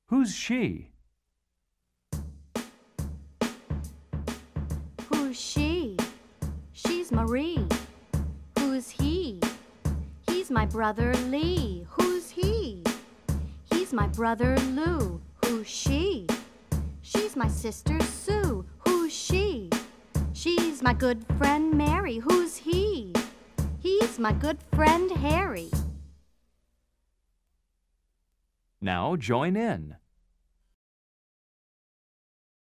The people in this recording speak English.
Who's she? Who's she? She's Marie. Who's he? He's my brother Lee. Who's he? He's my brother Lou. Who's she? She's my sister Sue. Who's she? She's my good friend Mary. Who's he? He's my good friend Harry. Now join in.